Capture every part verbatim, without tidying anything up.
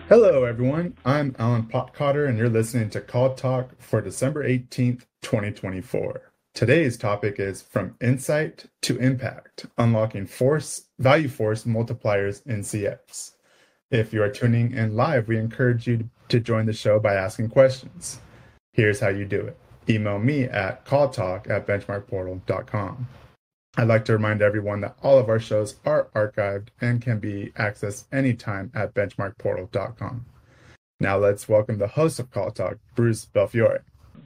Hello, everyone. I'm Alan Potcotter, and you're listening to Call Talk for December eighteenth, twenty twenty-four. Today's topic is From Insight to Impact, Unlocking Force Value Force Multipliers in C X. If you are tuning in live, we encourage you to join the show by asking questions. Here's how you do it. Email me at calltalk at benchmark portal dot com. I'd like to remind everyone that all of our shows are archived and can be accessed anytime at benchmark portal dot com. Now let's welcome the host of Call Talk, Bruce Belfiore.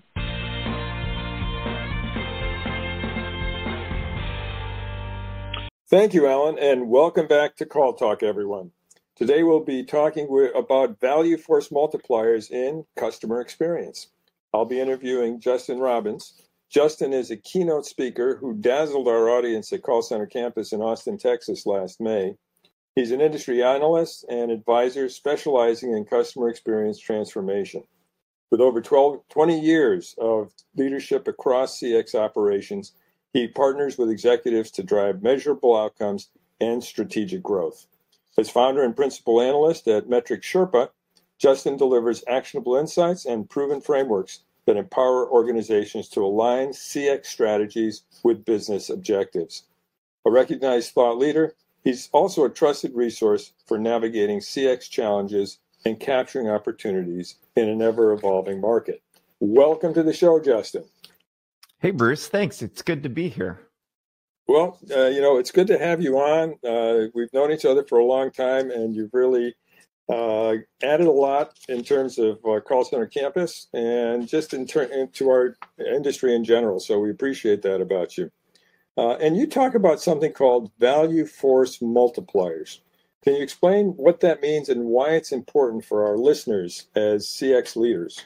Thank you, Alan, and welcome back to Call Talk, everyone. Today we'll be talking with, about value force multipliers in customer experience. I'll be interviewing Justin Robbins. Justin is a keynote speaker who dazzled our audience at Call Center Campus in Austin, Texas last May. He's an industry analyst and advisor specializing in customer experience transformation. With over twelve, twenty years of leadership across C X operations, he partners with executives to drive measurable outcomes and strategic growth. As founder and principal analyst at Metric Sherpa, Justin delivers actionable insights and proven frameworks that empower organizations to align C X strategies with business objectives. A recognized thought leader, he's also a trusted resource for navigating C X challenges and capturing opportunities in an ever-evolving market. Welcome to the show, Justin. Hey, Bruce. Thanks. It's good to be here. Well, uh, you know, it's good to have you on. Uh, we've known each other for a long time, and you've really Uh, added a lot in terms of uh, Call Center Campus and just in ter- into our industry in general. So we appreciate that about you. Uh, and you talk about something called value force multipliers. Can you explain what that means and why it's important for our listeners as C X leaders?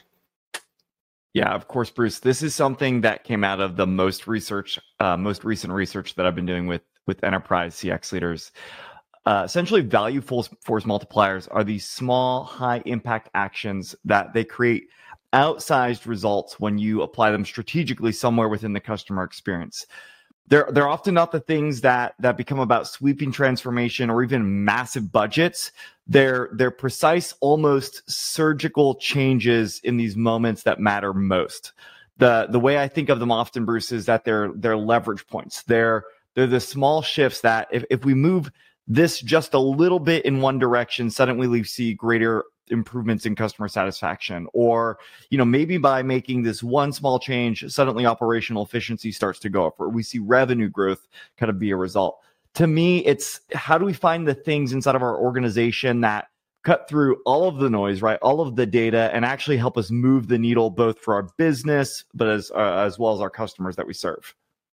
Yeah, of course, Bruce. This is something that came out of the most research, uh, most recent research that I've been doing with with enterprise C X leaders. Uh, essentially, value force, force multipliers are these small, high-impact actions that they create outsized results when you apply them strategically somewhere within the customer experience. They're they're often not the things that that become about sweeping transformation or even massive budgets. They're they're precise, almost surgical changes in these moments that matter most. The the way I think of them often, Bruce, is that they're they're leverage points. They're they're the small shifts that if if we move this just a little bit in one direction, suddenly we see greater improvements in customer satisfaction. Or, you know, maybe by making this one small change, suddenly operational efficiency starts to go up, or we see revenue growth kind of be a result. To me, it's how do we find the things inside of our organization that cut through all of the noise, right? All of the data, and actually help us move the needle both for our business, but as uh, as well as our customers that we serve.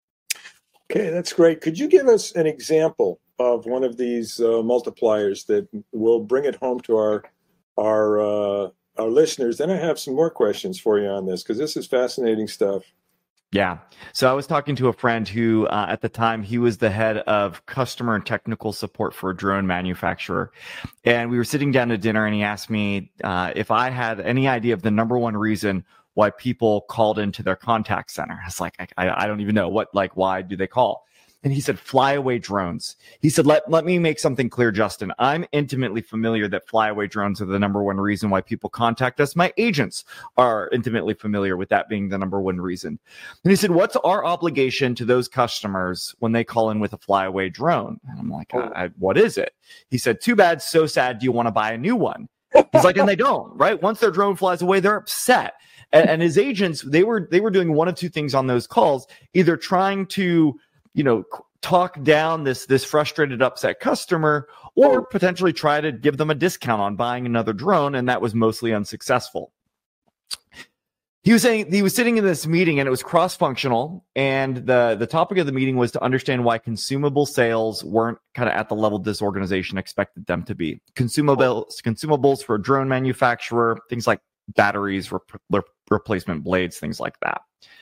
Okay, that's great. Could you give us an example of one of these uh, multipliers that will bring it home to our our uh, our listeners? Then I have some more questions for you on this because this is fascinating stuff. Yeah. So I was talking to a friend who, uh, at the time, he was the head of customer and technical support for a drone manufacturer. And we were sitting down to dinner and he asked me uh, if I had any idea of the number one reason why people called into their contact center. I was like, I, I don't even know what, like, why do they call? And he said, flyaway drones. He said, let, let me make something clear, Justin. I'm intimately familiar that flyaway drones are the number one reason why people contact us. My agents are intimately familiar with that being the number one reason. And he said, what's our obligation to those customers when they call in with a flyaway drone? And I'm like, I, I, what is it? He said, too bad, so sad. Do you want to buy a new one? He's like, and they don't, right? Once their drone flies away, they're upset. And, and his agents, they were, they were doing one of two things on those calls, either trying to, you know, talk down this, this frustrated, upset customer, or potentially try to give them a discount on buying another drone. And that was mostly unsuccessful. He was saying he was sitting in this meeting and it was cross-functional. And the, the topic of the meeting was to understand why consumable sales weren't kind of at the level this organization expected them to be. Consumables, consumables for a drone manufacturer, things like batteries, rep- replacement blades, things like that.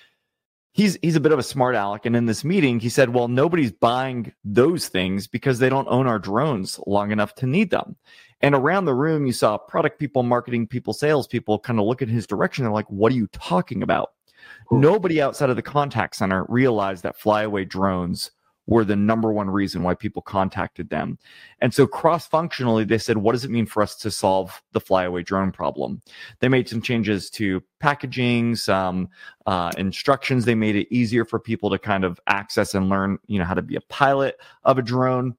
He's he's a bit of a smart aleck, and in this meeting, he said, well, nobody's buying those things because they don't own our drones long enough to need them. And around the room, you saw product people, marketing people, sales people kind of look in his direction. They're like, what are you talking about? Cool. Nobody outside of the contact center realized that flyaway drones were the number one reason why people contacted them. And so cross-functionally, they said, what does it mean for us to solve the flyaway drone problem? They made some changes to packaging, some uh, instructions. They made it easier for people to kind of access and learn, you know, how to be a pilot of a drone.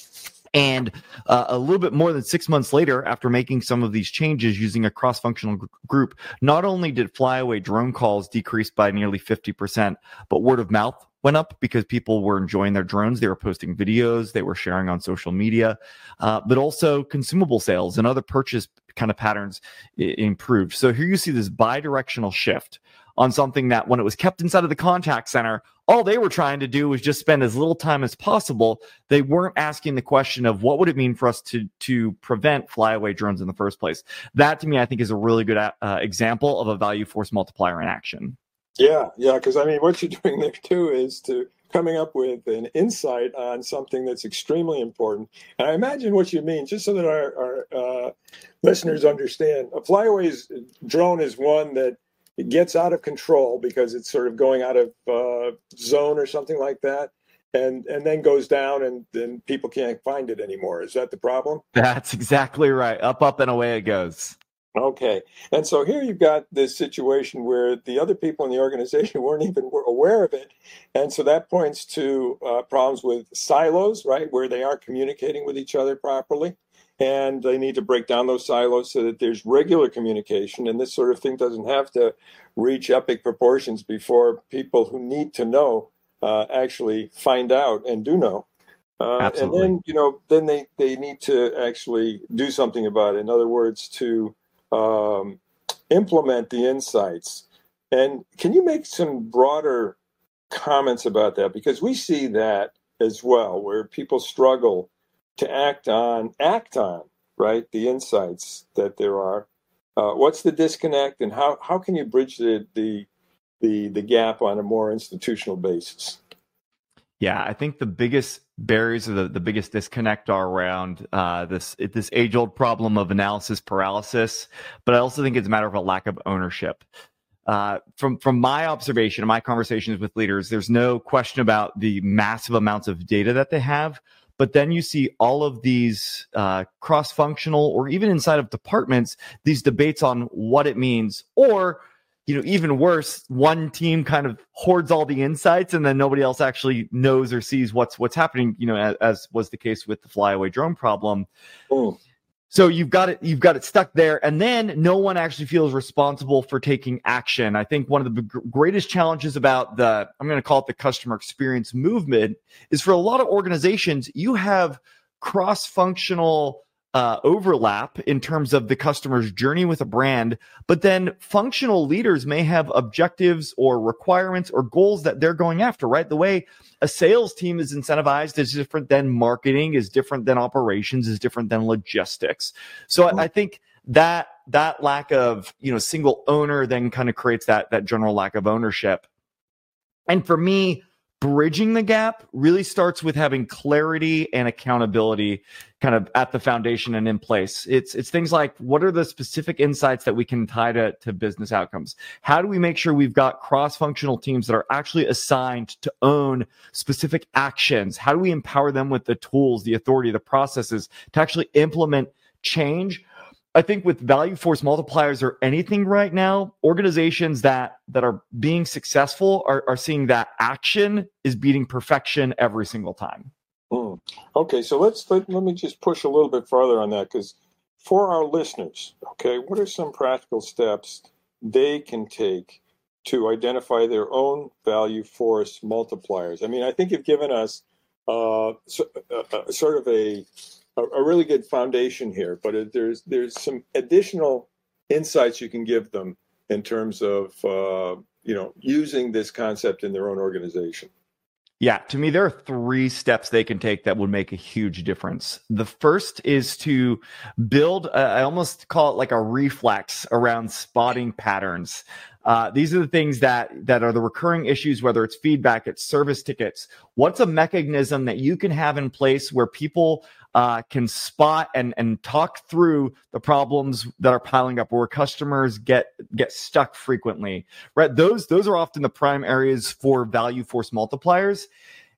And uh, a little bit more than six months later, after making some of these changes using a cross-functional gr- group, not only did flyaway drone calls decrease by nearly fifty percent, but word of mouth went up because people were enjoying their drones. They were posting videos, they were sharing on social media, uh, but also consumable sales and other purchase kind of patterns I- improved. So here you see this bi-directional shift on something that when it was kept inside of the contact center, all they were trying to do was just spend as little time as possible. They weren't asking the question of what would it mean for us to, to prevent flyaway drones in the first place. That to me, I think is a really good uh, example of a value force multiplier in action. Yeah, yeah, because I mean, what you're doing there too is to coming up with an insight on something that's extremely important. And I imagine what you mean, just so that our, our uh, listeners understand, a flyaway drone is one that it gets out of control because it's sort of going out of uh, zone or something like that, and and then goes down, and then people can't find it anymore. Is that the problem? That's exactly right. Up, up, and away it goes. Okay. And so here you've got this situation where the other people in the organization weren't even aware of it. And so that points to uh, problems with silos, right, where they aren't communicating with each other properly. And they need to break down those silos so that there's regular communication. And this sort of thing doesn't have to reach epic proportions before people who need to know uh, actually find out and do know. Uh, Absolutely. And then, you know, then they, they need to actually do something about it. In other words, to um, implement the insights. And can you make some broader comments about that? Because we see that as well, where people struggle to act on, act on, right, the insights that there are. Uh, what's the disconnect, and how, how can you bridge the, the the the gap on a more institutional basis? Yeah, I think the biggest barriers or the, the biggest disconnect are around uh, this this age-old problem of analysis paralysis, but I also think it's a matter of a lack of ownership. Uh, from from my observation and my conversations with leaders, there's no question about the massive amounts of data that they have. But then you see all of these uh, cross-functional or even inside of departments, these debates on what it means, or, you know, even worse, one team kind of hoards all the insights and then nobody else actually knows or sees what's what's happening, you know, as, as was the case with the flyaway drone problem. Mm. So you've got it, you've got it stuck there, and then no one actually feels responsible for taking action. I think one of the b- greatest challenges about the, I'm going to call it the customer experience movement, is for a lot of organizations, you have cross-functional uh, overlap in terms of the customer's journey with a brand, but then functional leaders may have objectives or requirements or goals that they're going after, right? The way a sales team is incentivized is different than marketing, is different than operations, is different than logistics. So I, I think that that lack of, you know, single owner then kind of creates that that general lack of ownership. And for me, bridging the gap really starts with having clarity and accountability kind of at the foundation and in place. It's it's things like, what are the specific insights that we can tie to, to business outcomes? How do we make sure we've got cross-functional teams that are actually assigned to own specific actions? How do we empower them with the tools, the authority, the processes to actually implement change? I think with value force multipliers or anything right now, organizations that that are being successful are, are seeing that action is beating perfection every single time. Mm. Okay, so let's let, let me just push a little bit farther on that, because for our listeners, okay, what are some practical steps they can take to identify their own value force multipliers? I mean, I think you've given us uh, so, uh, uh, sort of a a really good foundation here, but there's there's some additional insights you can give them in terms of uh, you know using this concept in their own organization. Yeah, to me, there are three steps they can take that would make a huge difference. The first is to build, a, I almost call it like a reflex around spotting patterns. Uh, these are the things that that are the recurring issues, whether it's feedback, it's service tickets. What's a mechanism that you can have in place where people uh, can spot and and talk through the problems that are piling up, where customers get get stuck frequently, right? Those those are often the prime areas for value force multipliers.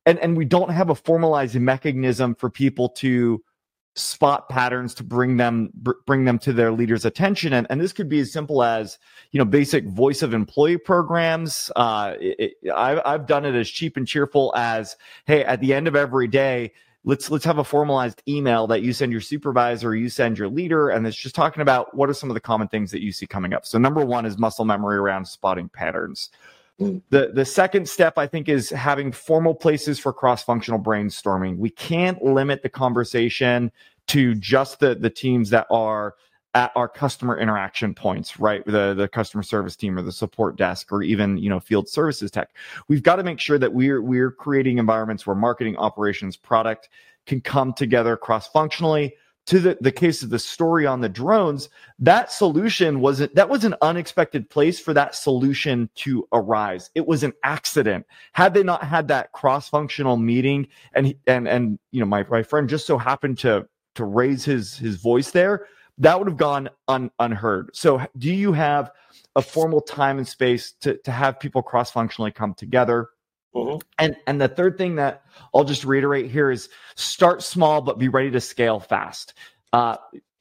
and, and we don't have a formalized mechanism for people to spot patterns to bring them br- bring them to their leaders' attention. And, and this could be as simple as, you know, basic voice of employee programs. Uh, it, it, I've, I've done it as cheap and cheerful as, hey, at the end of every day, let's let's have a formalized email that you send your supervisor or you send your leader, and it's just talking about what are some of the common things that you see coming up. So number one is muscle memory around spotting patterns. The the second step, I think, is having formal places for cross-functional brainstorming. We can't limit the conversation to just the, the teams that are at our customer interaction points, right? The, the customer service team or the support desk or even, you know, field services tech. We've got to make sure that we're we're creating environments where marketing, operations, product can come together cross-functionally. To the, the case of the story on the drones, that solution wasn't, that was an unexpected place for that solution to arise. It was an accident. Had they not had that cross-functional meeting and, and, and, you know, my, my friend just so happened to, to raise his, his voice there, that would have gone un, unheard. So do you have a formal time and space to, to have people cross-functionally come together? Mm-hmm. And and the third thing that I'll just reiterate here is start small, but be ready to scale fast. Uh,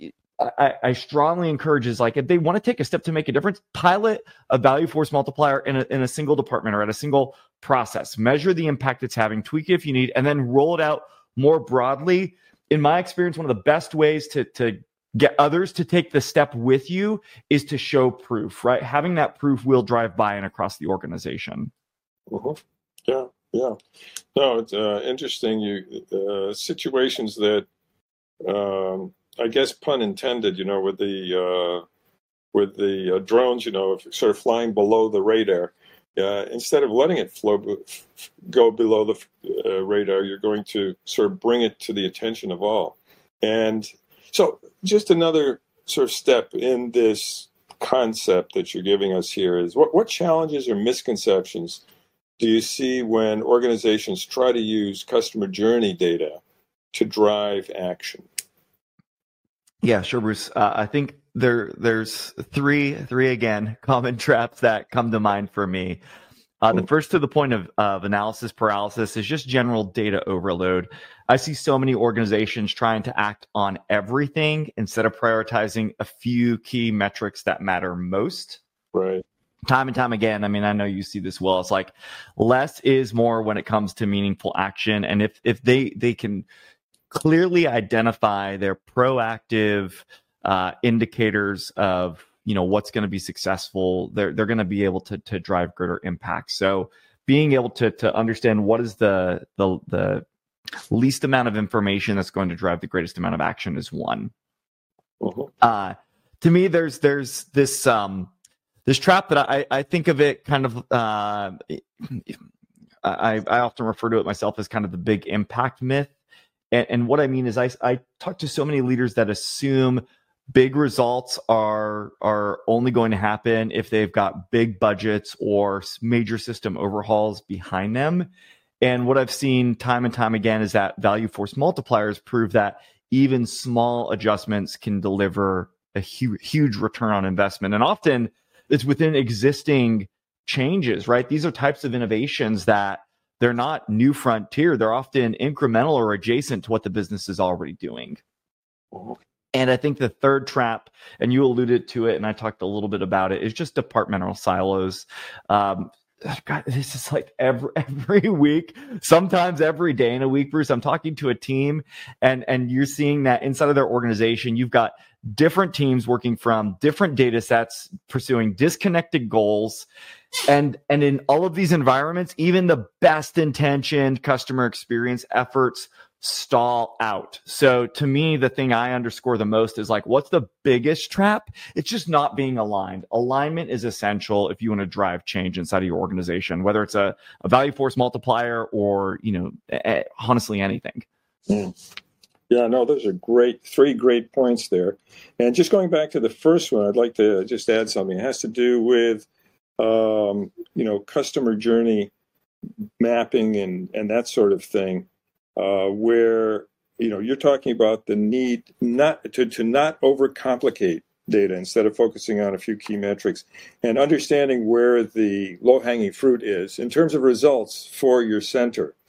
I, I strongly encourage is like, if they want to take a step to make a difference, pilot a value force multiplier in a, in a single department or at a single process, measure the impact it's having, tweak it if you need, and then roll it out more broadly. In my experience, one of the best ways to, to get others to take the step with you is to show proof, right? Having that proof will drive buy-in across the organization. Mm-hmm. Yeah, yeah. No, it's uh, interesting. You uh, situations that, um, I guess, pun intended. You know, with the uh, with the uh, drones, you know, sort of flying below the radar. Uh, instead of letting it flow, go below the uh, radar, you're going to sort of bring it to the attention of all. And so, just another sort of step in this concept that you're giving us here is what what challenges or misconceptions do you see when organizations try to use customer journey data to drive action? Yeah, sure, Bruce. Uh, I think there there's three three again common traps that come to mind for me. Uh, the first, to the point of, of analysis paralysis, is just general data overload. I see so many organizations trying to act on everything instead of prioritizing a few key metrics that matter most. Right. Time and time again, I mean, I know you see this well. It's like less is more when it comes to meaningful action. And if if they they can clearly identify their proactive uh, indicators of, you know, what's going to be successful, they're they're going to be able to to drive greater impact. So being able to to understand what is the the the least amount of information that's going to drive the greatest amount of action is one. Uh-huh. Uh, to me, there's there's this um. This trap that I, I think of it kind of, uh, I, I often refer to it myself as kind of the big impact myth. And, and what I mean is I, I talk to so many leaders that assume big results are, are only going to happen if they've got big budgets or major system overhauls behind them. And what I've seen time and time again is that value force multipliers prove that even small adjustments can deliver a hu- huge return on investment. And often, it's within existing changes, right? These are types of innovations that they're not new frontier. They're often incremental or adjacent to what the business is already doing. And I think the third trap, and you alluded to it, and I talked a little bit about it, is just departmental silos. Um, God, this is like every every week, sometimes every day in a week, Bruce. I'm talking to a team, and and you're seeing that inside of their organization, you've got different teams working from different data sets, pursuing disconnected goals. And, and in all of these environments, even the best intentioned customer experience efforts stall out. So to me, the thing I underscore the most is like, what's the biggest trap? It's just not being aligned. Alignment is essential if you want to drive change inside of your organization, whether it's a, a value force multiplier or, you know, honestly, anything. Mm. Yeah, no, those are great, three great points there. And just going back to the first one, I'd like to just add something. It has to do with, um, you know, customer journey mapping and, and that sort of thing, uh, where, you know, you're talking about the need not to, to not overcomplicate data instead of focusing on a few key metrics and understanding where the low-hanging fruit is in terms of results for your center.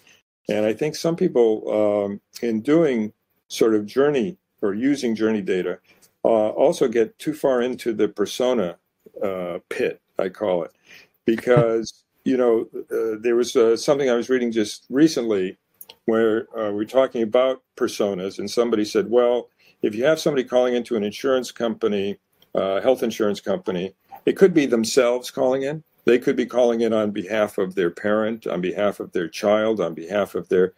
And I think some people, um, in doing sort of journey or using journey data, uh, also get too far into the persona uh, pit, I call it, because, you know, uh, there was uh, something I was reading just recently where uh, we're talking about personas, and somebody said, well, if you have somebody calling into an insurance company, uh, health insurance company, it could be themselves calling in. They could be calling in on behalf of their parent, on behalf of their child, on behalf of their,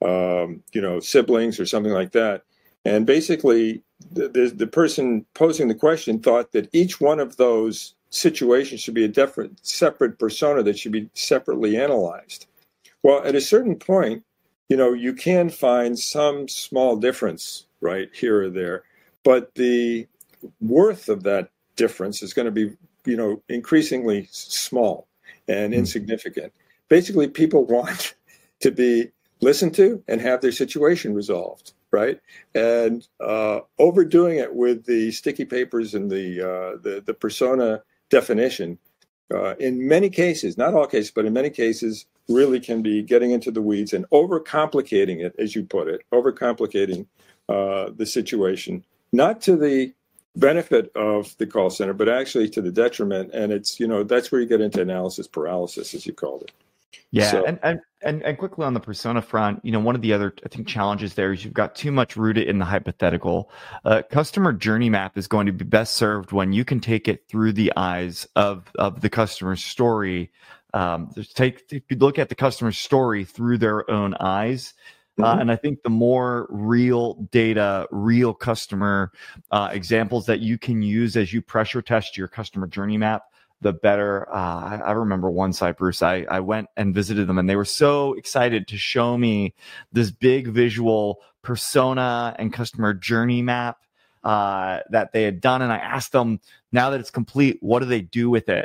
um, you know, siblings or something like that. And basically, the, the, the person posing the question thought that each one of those situations should be a different, separate persona that should be separately analyzed. Well, at a certain point, you know, you can find some small difference, right, here or there, but the worth of that difference is going to be, you know, increasingly small and insignificant. Basically, people want to be listened to and have their situation resolved, right? And uh, overdoing it with the sticky papers and the uh, the, the persona definition, uh, in many cases, not all cases, but in many cases, really can be getting into the weeds and overcomplicating it, as you put it, overcomplicating uh, the situation, not to the benefit of the call center, but actually to the detriment. And it's, you know, that's where you get into analysis paralysis, as you called it. Yeah, So, and, and and and quickly on the persona front, you know, one of the other I think challenges there is you've got too much rooted in the hypothetical. Uh, customer journey map is going to be best served when you can take it through the eyes of of the customer's story. Um, just take if you look at the customer's story through their own eyes. Uh, mm-hmm. And I think the more real data, real customer uh, examples that you can use as you pressure test your customer journey map, the better. Uh, I, I remember one site, Bruce, I, I went and visited them and they were so excited to show me this big visual persona and customer journey map uh, that they had done. And I asked them, now that it's complete, what do they do with it?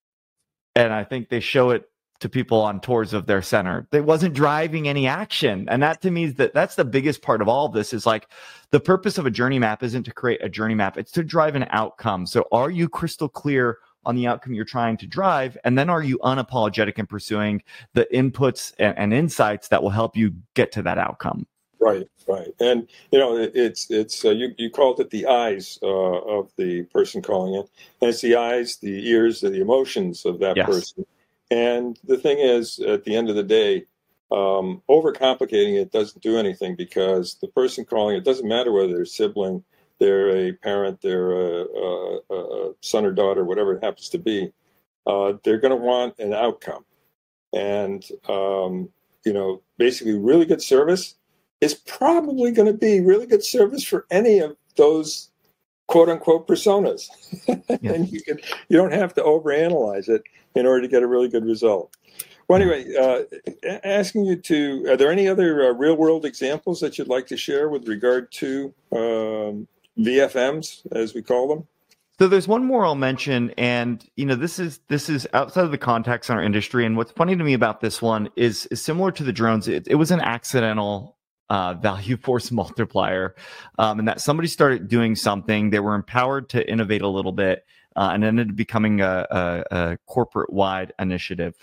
And I think they show it to people on tours of their center. They wasn't driving any action. And that to me is that that's the biggest part of all of this is like the purpose of a journey map isn't to create a journey map. It's to drive an outcome. So are you crystal clear on the outcome you're trying to drive? And then are you unapologetic in pursuing the inputs and, and insights that will help you get to that outcome? Right, right. And, you know, it, it's, it's uh, you, you called it the eyes uh, of the person calling in. And it's the eyes, the ears, the emotions of that Yes. person. And the thing is, at the end of the day, um, overcomplicating it doesn't do anything because the person calling, it doesn't matter whether they're a sibling, they're a parent, they're a, a, a son or daughter, whatever it happens to be, uh, they're going to want an outcome. And, um, you know, basically really good service is probably going to be really good service for any of those quote unquote personas. Yeah. And you can, you don't have to overanalyze it in order to get a really good result. Well, anyway, uh, asking you to, are there any other uh, real world examples that you'd like to share with regard to um, V F Ms, as we call them? So there's one more I'll mention, and you know this is this is outside of the context in our industry. And what's funny to me about this one is, is similar to the drones. It, it was an accidental uh, value force multiplier, um, and that somebody started doing something. They were empowered to innovate a little bit, uh, and ended up becoming a, a, a corporate-wide initiative.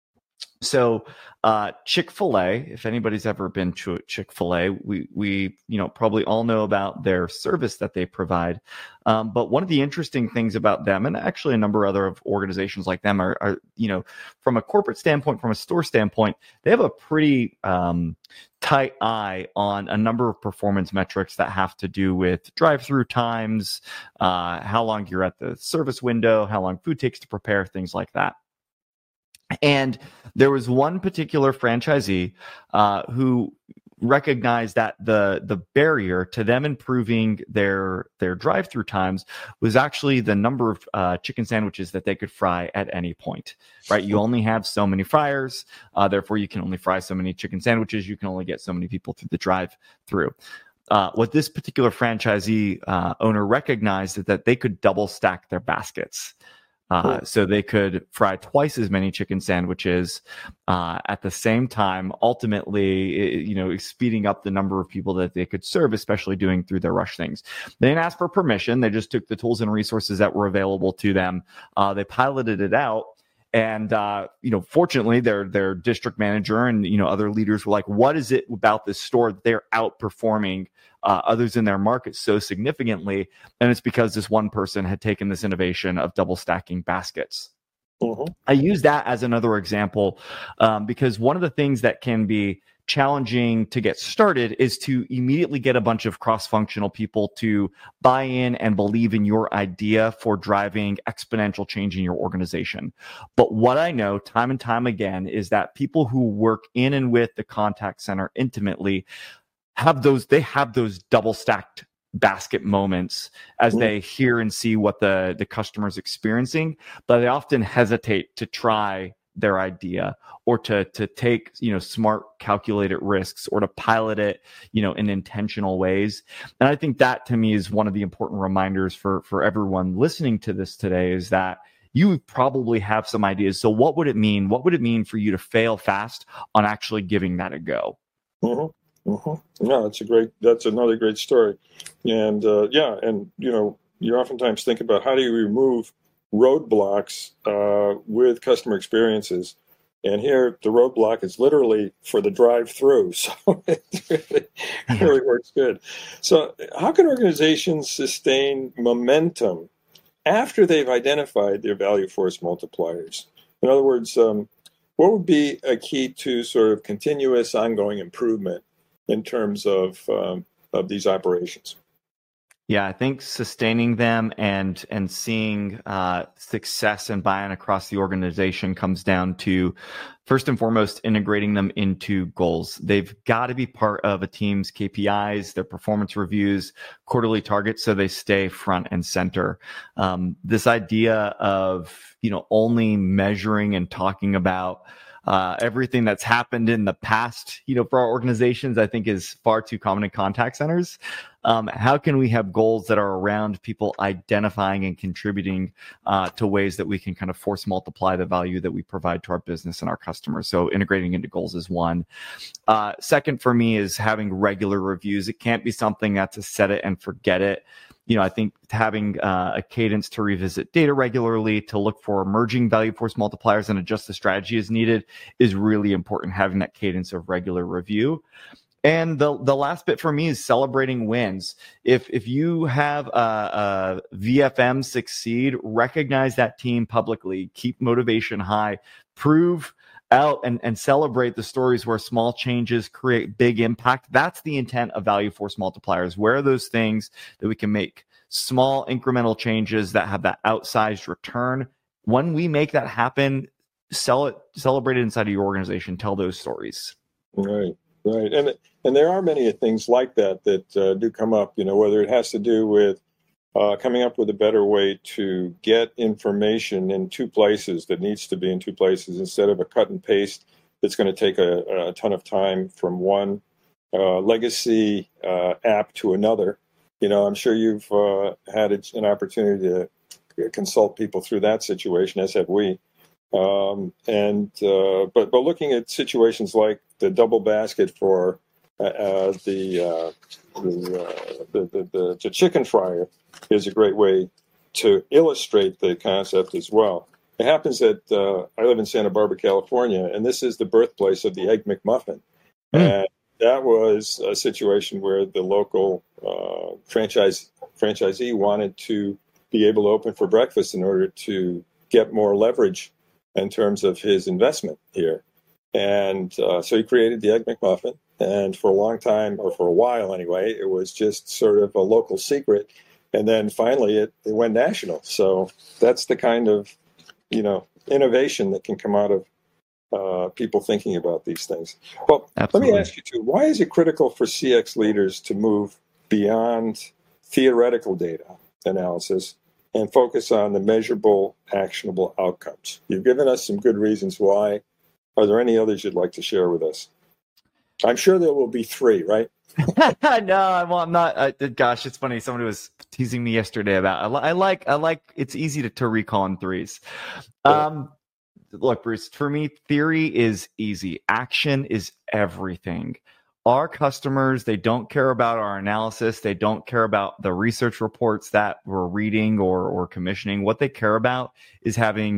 So uh, Chick-fil-A, if anybody's ever been to Chick-fil-A, we, we you know, probably all know about their service that they provide. Um, but one of the interesting things about them, and actually a number of other organizations like them are, are, you know, from a corporate standpoint, from a store standpoint, they have a pretty um, tight eye on a number of performance metrics that have to do with drive-through times, uh, how long you're at the service window, how long food takes to prepare, things like that. And there was one particular franchisee uh, who recognized that the the barrier to them improving their their drive-through times was actually the number of uh, chicken sandwiches that they could fry at any point. Right? You only have so many fryers, uh, therefore you can only fry so many chicken sandwiches. You can only get so many people through the drive-through. Uh, what this particular franchisee uh, owner recognized is that they could double stack their baskets. Uh, cool. So they could fry twice as many chicken sandwiches uh, at the same time, ultimately, you know, speeding up the number of people that they could serve, especially doing through their rush things. They didn't ask for permission. They just took the tools and resources that were available to them. Uh, they piloted it out. And, uh, you know, fortunately, their their district manager and, you know, other leaders were like, what is it about this store that they're outperforming uh, others in their market so significantly? And it's because this one person had taken this innovation of double stacking baskets. Mm-hmm. I use that as another example um, because one of the things that can be challenging to get started is to immediately get a bunch of cross-functional people to buy in and believe in your idea for driving exponential change in your organization. But what I know time and time again is that people who work in and with the contact center intimately have those, they have those double stacked basket moments as they hear and see what the, the customer's experiencing, but they often hesitate to try their idea or to to take, you know, smart calculated risks or to pilot it, you know, in intentional ways. And I think that to me is one of the important reminders for for everyone listening to this today is that you probably have some ideas. So what would it mean? What would it mean for you to fail fast on actually giving that a go? Mm-hmm. Mm-hmm. No, that's a great, that's another great story. And uh, yeah, and you know, you oftentimes think about how do you remove roadblocks uh, with customer experiences. And here the roadblock is literally for the drive-through. So it really, really works good. So how can organizations sustain momentum after they've identified their value force multipliers? In other words, um, what would be a key to sort of continuous ongoing improvement in terms of um, of these operations? Yeah, I think sustaining them and and seeing uh, success and buy-in across the organization comes down to, first and foremost, integrating them into goals. They've got to be part of a team's K P Is, their performance reviews, quarterly targets, so they stay front and center. Um, this idea of, you know, only measuring and talking about Uh, everything that's happened in the past, you know, for our organizations, I think is far too common in contact centers. Um, how can we have goals that are around people identifying and contributing uh, to ways that we can kind of force multiply the value that we provide to our business and our customers? So integrating into goals is one. Uh, second for me is having regular reviews. It can't be something that's a set it and forget it. You know, I think having uh, a cadence to revisit data regularly, to look for emerging value force multipliers and adjust the strategy as needed is really important, having that cadence of regular review. And the the last bit for me is celebrating wins. If if you have a, a V F M succeed, recognize that team publicly, keep motivation high, prove out and, and celebrate the stories where small changes create big impact. That's the intent of value force multipliers. Where are those things that we can make small incremental changes that have that outsized return? When we make that happen, sell it, celebrate it inside of your organization, tell those stories. Right, right. And and there are many things like that that uh, do come up, you know, whether it has to do with Uh, coming up with a better way to get information in two places that needs to be in two places instead of a cut and paste that's going to take a, a ton of time from one uh, legacy uh, app to another. You know, I'm sure you've uh, had an opportunity to consult people through that situation, as have we. Um, and uh, but but looking at situations like the double basket for uh, uh, the, uh, the, uh, the the the the chicken fryer is a great way to illustrate the concept as well. It happens that uh, I live in Santa Barbara, California, and this is the birthplace of the Egg McMuffin. Mm. And that was a situation where the local uh, franchise franchisee wanted to be able to open for breakfast in order to get more leverage in terms of his investment here. And uh, so he created the Egg McMuffin. And for a long time, or for a while anyway, it was just sort of a local secret. And then finally it, it went national. So that's the kind of, you know, innovation that can come out of uh, people thinking about these things. Well, Absolutely. Let me ask you too, why is it critical for C X leaders to move beyond theoretical data analysis and focus on the measurable, actionable outcomes? You've given us some good reasons why. Are there any others you'd like to share with us? I'm sure there will be three, right? No, well, I'm not. Uh, gosh, it's funny. Somebody was teasing me yesterday about. I, li- I like. I like. It's easy to, to recall in threes. Um, yeah. Look, Bruce. For me, theory is easy. Action is everything. Our customers, they don't care about our analysis. They don't care about the research reports that we're reading or or commissioning. What they care about is having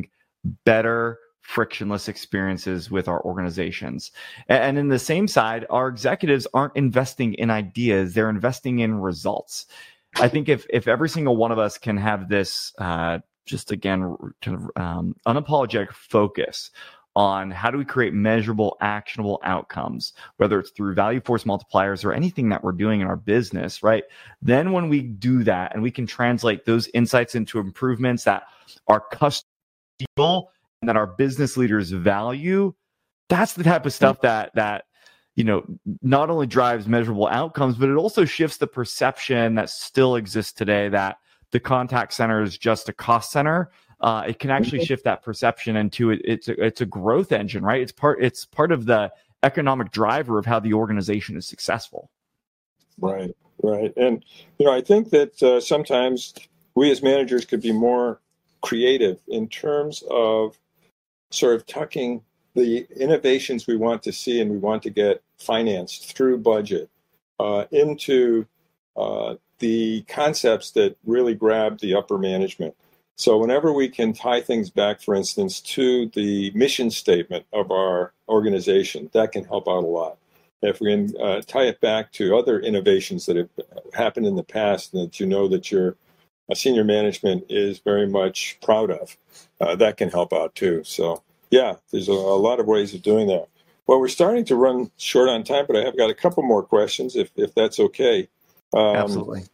better frictionless experiences with our organizations. And in the same side, our executives aren't investing in ideas, they're investing in results. I think if if every single one of us can have this, uh, just again, kind of um, unapologetic focus on how do we create measurable, actionable outcomes, whether it's through value force multipliers or anything that we're doing in our business, right? Then when we do that and we can translate those insights into improvements that our customers feel and that our business leaders value, that's the type of stuff that that you know not only drives measurable outcomes, but it also shifts the perception that still exists today that the contact center is just a cost center. Uh, it can actually shift that perception into it. It's a, it's a growth engine, right? It's part it's part of the economic driver of how the organization is successful. Right, right, and you know I think that uh, sometimes we as managers could be more creative in terms of sort of tucking the innovations we want to see and we want to get financed through budget uh, into uh, the concepts that really grab the upper management. So whenever we can tie things back, for instance, to the mission statement of our organization, that can help out a lot. If we can uh, tie it back to other innovations that have happened in the past and that you know that your uh, senior management is very much proud of, uh, that can help out too. So yeah, there's a, a lot of ways of doing that. Well, we're starting to run short on time, but I have got a couple more questions, if if that's okay. Um, Absolutely.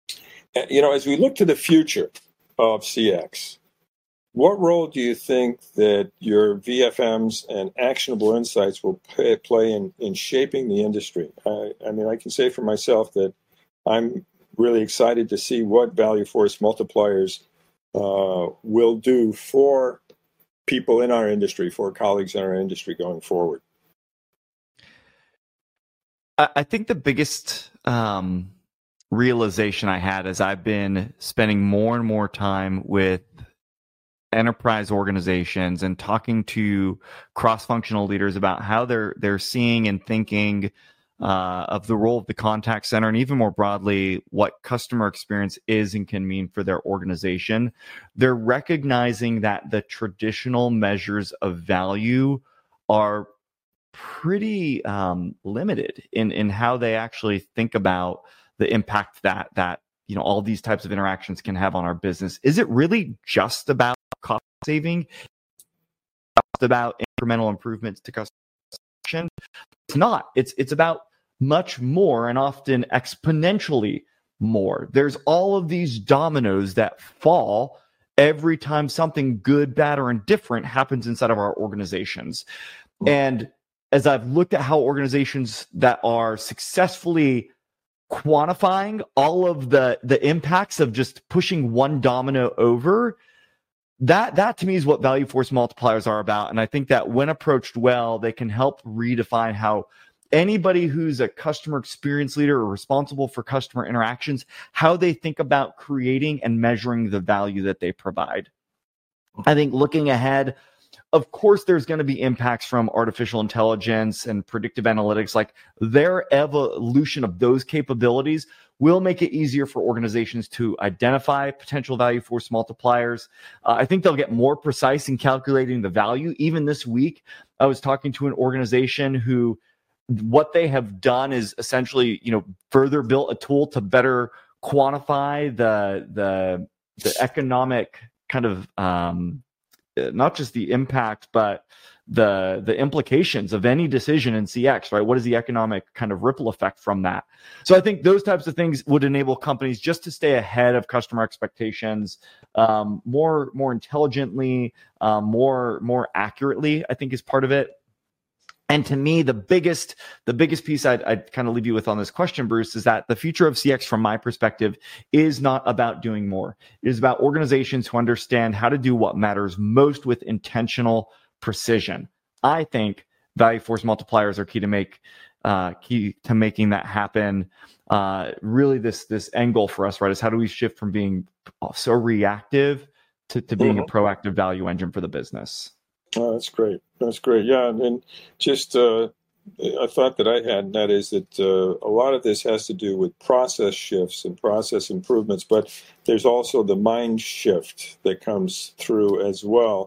You know, as we look to the future of C X, what role do you think that your V F Ms and actionable insights will play, play in, in shaping the industry? I, I mean, I can say for myself that I'm really excited to see what value force multipliers uh, will do for people in our industry, for colleagues in our industry going forward. I think the biggest um, realization I had as I've been spending more and more time with enterprise organizations and talking to cross-functional leaders about how they're they're seeing and thinking uh, of the role of the contact center, and even more broadly, what customer experience is and can mean for their organization. They're recognizing that the traditional measures of value are pretty um, limited in in how they actually think about the impact that that you know all these types of interactions can have on our business. Is it really just about cost saving? Just about incremental improvements to customer satisfaction? It's not. It's it's about much more, and often exponentially more. There's all of these dominoes that fall every time something good, bad, or indifferent happens inside of our organizations. And as I've looked at how organizations that are successfully quantifying all of the the impacts of just pushing one domino over, that that to me is what value force multipliers are about. And I think that when approached well, they can help redefine how anybody who's a customer experience leader or responsible for customer interactions, how they think about creating and measuring the value that they provide. I think looking ahead, of course, there's going to be impacts from artificial intelligence and predictive analytics. Like their evolution of those capabilities will make it easier for organizations to identify potential value force multipliers. Uh, I think they'll get more precise in calculating the value. Even this week, I was talking to an organization who what they have done is essentially, you know, further built a tool to better quantify the the the economic kind of um, not just the impact, but the the implications of any decision in C X, right? What is the economic kind of ripple effect from that? So I think those types of things would enable companies just to stay ahead of customer expectations um, more more intelligently, um, more more accurately, I think is part of it. And to me, the biggest the biggest piece I'd, I'd kind of leave you with on this question, Bruce, is that the future of C X, from my perspective, is not about doing more. It is about organizations who understand how to do what matters most with intentional precision. I think value force multipliers are key to make uh, key to making that happen. Uh, really, this this end goal for us, right, is how do we shift from being so reactive to, to being mm-hmm. a proactive value engine for the business? Oh, that's great. That's great. Yeah, and just uh, a thought that I had, and that is that uh, a lot of this has to do with process shifts and process improvements, but there's also the mind shift that comes through as well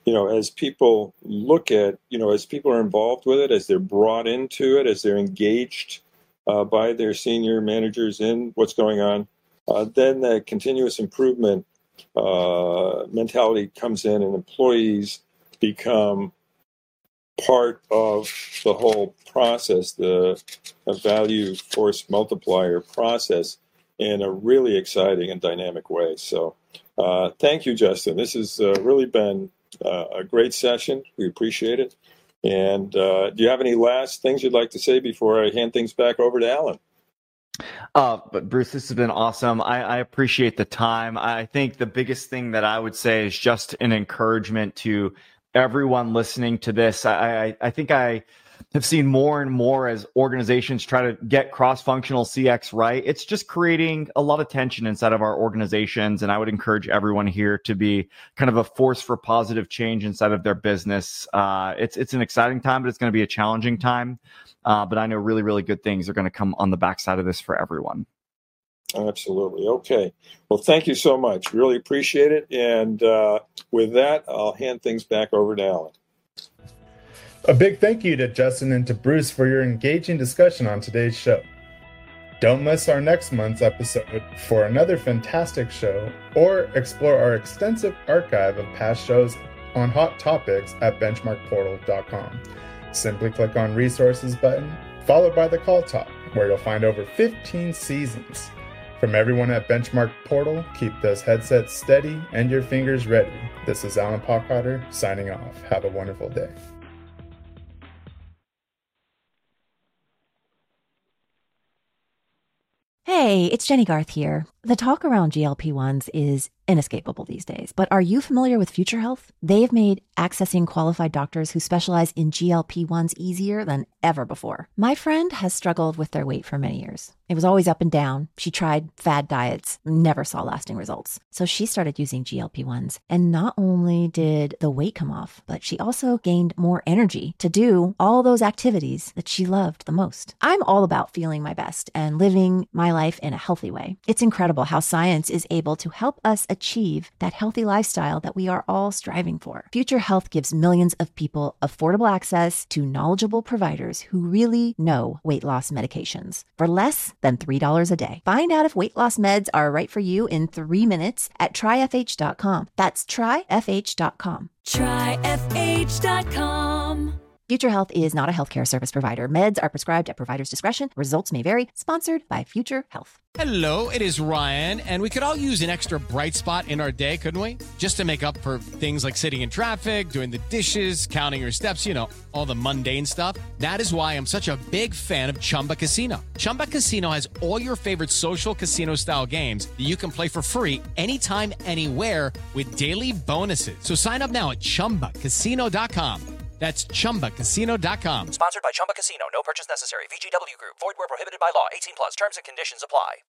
you know, as people look at, you know, as people are involved with it, as they're brought into it, as they're engaged uh, by their senior managers in what's going on, uh, then the continuous improvement uh, mentality comes in, and employees become part of the whole process, the value force multiplier process, in a really exciting and dynamic way. So uh, thank you, Justin. This has uh, really been uh, a great session. We appreciate it. And uh, do you have any last things you'd like to say before I hand things back over to Alan? Uh, but Bruce, this has been awesome. I, I appreciate the time. I think the biggest thing that I would say is just an encouragement to everyone listening to this. I, I, I think I have seen more and more as organizations try to get cross-functional C X right. It's just creating a lot of tension inside of our organizations. And I would encourage everyone here to be kind of a force for positive change inside of their business. Uh, it's, it's an exciting time, but it's going to be a challenging time. Uh, but I know really, really good things are going to come on the backside of this for everyone. Absolutely. Okay. Well, thank you so much. Really appreciate it. And uh, with that, I'll hand things back over to Alan. A big thank you to Justin and to Bruce for your engaging discussion on today's show. Don't miss our next month's episode for another fantastic show, or explore our extensive archive of past shows on hot topics at benchmark portal dot com. Simply click on Resources button, followed by the Call Talk, where you'll find over fifteen seasons. From everyone at Benchmark Portal, keep those headsets steady and your fingers ready. This is Alan Pockhotter signing off. Have a wonderful day. Hey, it's Jenny Garth here. The talk around G L P ones is inescapable these days, but are you familiar with Future Health? They've made accessing qualified doctors who specialize in G L P ones easier than ever before. My friend has struggled with their weight for many years. It was always up and down. She tried fad diets, never saw lasting results. So she started using G L P ones. And not only did the weight come off, but she also gained more energy to do all those activities that she loved the most. I'm all about feeling my best and living my life in a healthy way. It's incredible how science is able to help us achieve that healthy lifestyle that we are all striving for. Future Health gives millions of people affordable access to knowledgeable providers who really know weight loss medications for less than three dollars a day. Find out if weight loss meds are right for you in three minutes at try f h dot com. That's try f h dot com. try f h dot com. Future Health is not a healthcare service provider. Meds are prescribed at provider's discretion. Results may vary. Sponsored by Future Health. Hello, it is Ryan, and we could all use an extra bright spot in our day, couldn't we? Just to make up for things like sitting in traffic, doing the dishes, counting your steps, you know, all the mundane stuff. That is why I'm such a big fan of Chumba Casino. Chumba Casino has all your favorite social casino-style games that you can play for free anytime, anywhere with daily bonuses. So sign up now at chumba casino dot com. That's chumba casino dot com. Sponsored by Chumba Casino. No purchase necessary. V G W Group. Void where prohibited by law. eighteen plus. Terms and conditions apply.